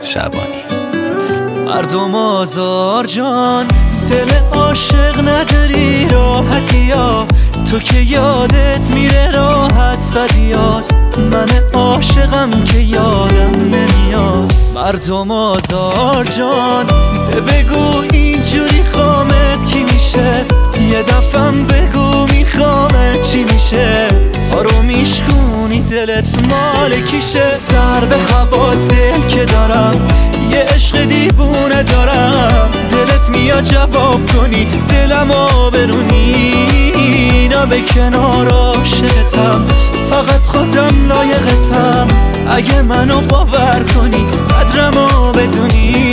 شعبانی. مردم آزار جان، دل عاشق نداری راحتی ها، تو که یادت میره راحت بدیات، من عاشقم که یادم نمیاد. مردم آزار جان، بگو اینجوری خامت کی میشه، یه دفعم بگو میخوامت چی میشه، آرو میشکونی دلت مال کیشه. سر به هوا دل که دارم، یه عشق دیوونه دارم، دلت میاد جواب کنی دلمو برونی، نه به کنار عاشقتم، فقط خودم لایقتم، اگه منو باور کنی قدرمو بدونی.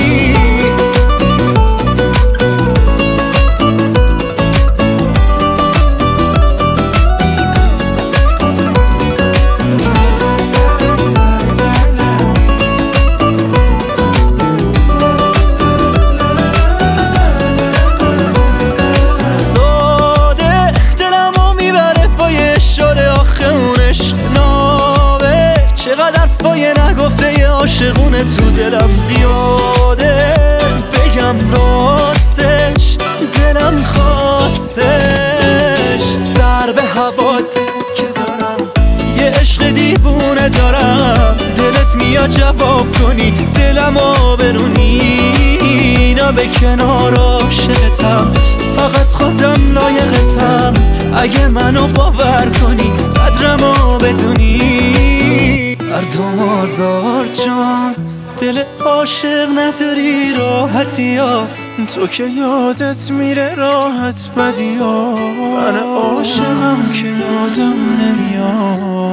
چقدر پایه نگفته یه عاشقونه تو دلم زیاده، بگم راستش دلم خواستش. سر به هوا که دارم، یه عشق دیوونه دارم، دلت میاد جواب کنی دلمو برونی، نه به کنار عاشقتم، فقط خودم لایقتم، اگه منو باور کنی قدرمو بدونی. مردم آزار جان، دل عاشق نداری راحتی ها، تو که یادت میره راحت بدی ها، من عاشقم که یادم نمیاد.